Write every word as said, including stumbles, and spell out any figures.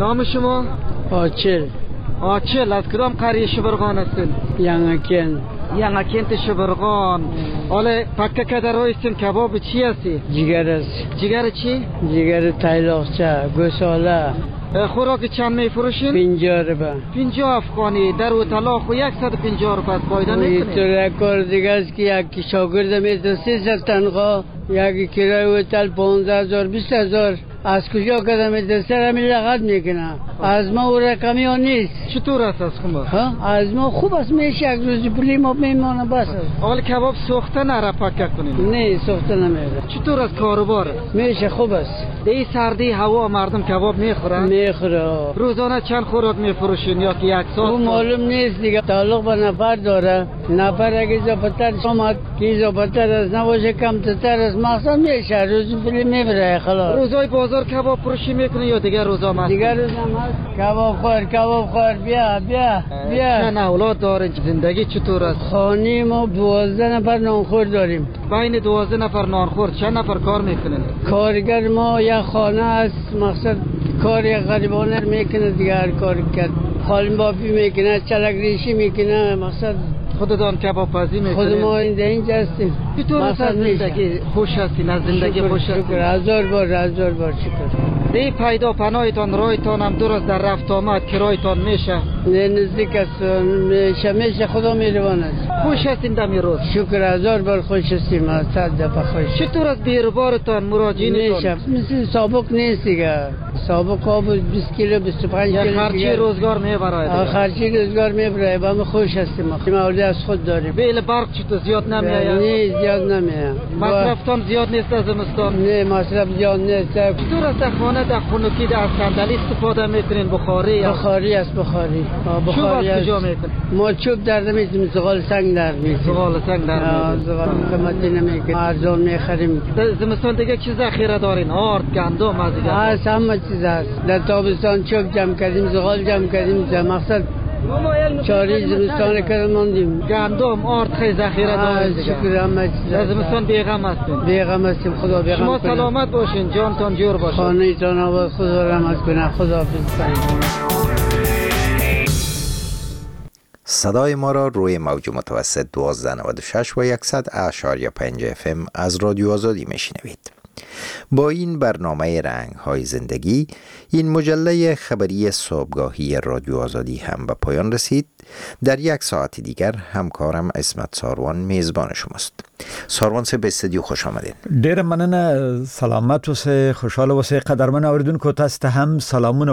نام شما؟ آچل آچل. از کدام قریه شبرغان هستین؟ یانگکن یانگکن شبرغان. حالا پکه کدر هستین کباب چی هستی؟ جگر است. جگر چی؟ جگر تایلاقچه گوساله. خوراک چند می فروشین؟ پنجاه روپه. پنجاه افغانی. در او طلاق و یکصد و پنجاه روپه فایده میکنید؟ اینطور کار دیگه است که یک شاگرد میده سیصد تنخواه، یک کرایه هتل پانزده هزار بیست هزار. از کجا کدام میده سر همی لغت میکنه. از ما او رقمی ها نیست. چطور است از شما؟ از ما خوب است، میشه یک روز پولی ما میمانه بس است. اول کباب سوخته نره پکه کنیم؟ نه سوخته نمیره. چطور است کاروبار؟ میشه خوب است. دی سردی هوا مردم کباب میخورن؟ میخوره. روزانه چند خوراک میفروشین یا که یک ساعت؟ او معلوم نیست دیگه، تعلق به نفر داره. نفر اگه اضافتر آمد که اضافتر از نباشه کمتر از مقصد میشه روز پولی میبره خلاص. روزای بازار کباب فروشی میکنه یا دیگر روزا هست؟ دیگر روزا هست. کباب خور کباب خور بیا بیا بیا. چند اولاد دارین؟ زندگی چطور است؟ خانه ما دوازده نفر نانخور داریم. بین دوازده نفر نانخور چند نفر کار میکنن؟ کارگر ما یک خانه است، مقصد کار غریبانه میکنه دیگر کار کرد. حال بابی میکنه، چلک ریشی میکنه، مقصد خودتان کباب پزی میکنید؟ خود ما اینجا هستیم. چطور است زندگی؟ خوش هستین؟ از زندگی خوش هستین؟ شکر هزار بار هزار بار شکر. دی پیدا پناهتان رایتان هم درست در رفت آمد کرایتان میشه؟ نه نزدیک است، میشه میشه خدا میروان است. خوش هستین دمی روز؟ شکر هزار بار خوش هستیم، از صد دفعه خوش. چطور از بیروبارتان مراجعینتان؟ میشه مثل سابق نیست دیگه. سابق آب بیست کیلو بیست و پنج کیلو خرچی روزگار میبره؟ خرچی روزگار میبره، با ما خوش هستیم. ما از خود داریم. بیل برق چطور زیاد نمیآید؟ نه زیاد نمیآید. مصرفتان زیاد نیست از زمستان؟ نه مصرف زیاد نیست. چطور است در خانه در خنکی در صندلی استفاده میکنین؟ بخاری؟ بخاری است بخاری. بخاری از کجا میکنین؟ ما چوب درد میزنیم، زغال سنگ درد میزنیم. زغال سنگ درد میزنیم. زغال قیمتی نمیکنیم، ارزان میخریم. در زمستان دیگه چی ذخیره دارین؟ آرد، گندم از دیگه؟ هست همه چیز هست. در تابستان چوب جمع کردیم، زغال جمع کردیم، مقصد چاری زمستان کردن ماندیم. گندم آرد خیلی ذخیره دارین دیگه؟ شکر همه چیز. در زمستان بیغم هستین؟ بیغم هستیم، خدا بیغم شما کنه. سلامت باشین، جانتان جور باشه. خانه تان آباد، خدا رحمت کنه. خدا حافظ کنه. صدای ما را روی موج متوسط دوازده نود و شش و صد اعشاری پنج اف ام از رادیو آزادی میشنوید. با این برنامه رنگ های زندگی این مجله خبری صبحگاهی رادیو آزادی هم به پایان رسید. در یک ساعت دیگر همکارم اسمت ساروان میزبان شماست. ساروان سے به استودیو خوش آمدین. ډیر مننه، سلامت اوسه، خوشاله اوسه. قدرمن اوریدونکو تاسو ته هم سلامونه